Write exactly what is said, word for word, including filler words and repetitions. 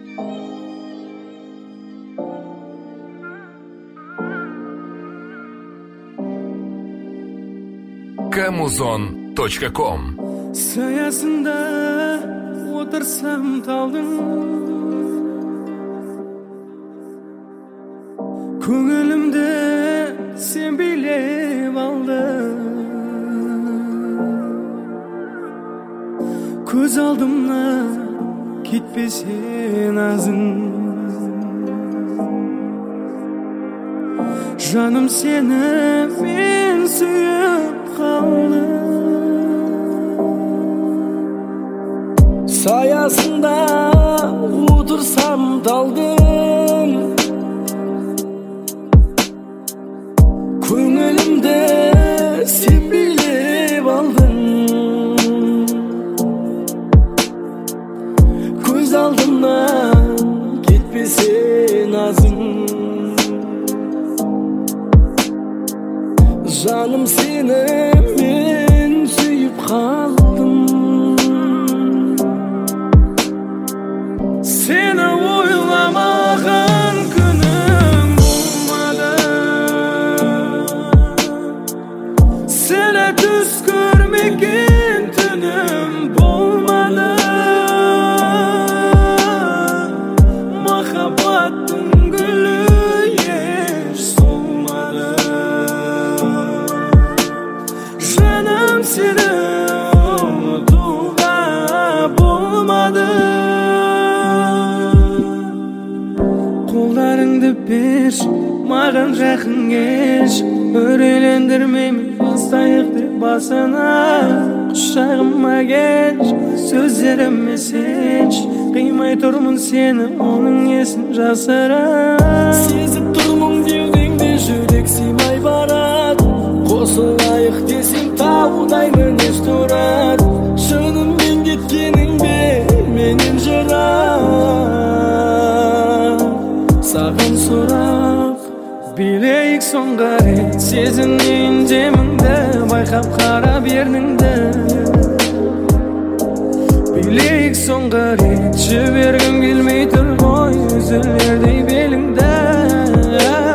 камузон точка ком. Саясында отырсам талдың, көңілімді сен билеп алдың. Көз алдымнан кетпесен азың, жаным сені мен сүйіп қалдым. Саясында отырсам талдым, көңілімді сен билеп алдың. Көз алдымнан кетпесен азың, жаным сені мен сүйіп қалдым. Сені ойламаған күнім болмады, сені түс көрмеген түнім болмады. Махаббаттың гүлі еш солмады, жаным сені ұмытуға болмады. Қолдарыңды берші, маған жақын келші, өрейлендірмеймін бастайық деп басына. Құшағыма келші, сөздеріме сенші, қимай тұрмын сені, оның есін жасыра. Сезіп тұрмын деудеңде жүрек сыймай барады, қосылайық десем таудай мінез тұрады. Шынымен кеткеніңде менен жырақ, саған сұрақ билейік соңғы рет. Сезінейін деміңді, байқап қарап ерніңді. Билейік соңғы рет, жібергім келмей тұр ғой үзілердей беліңді.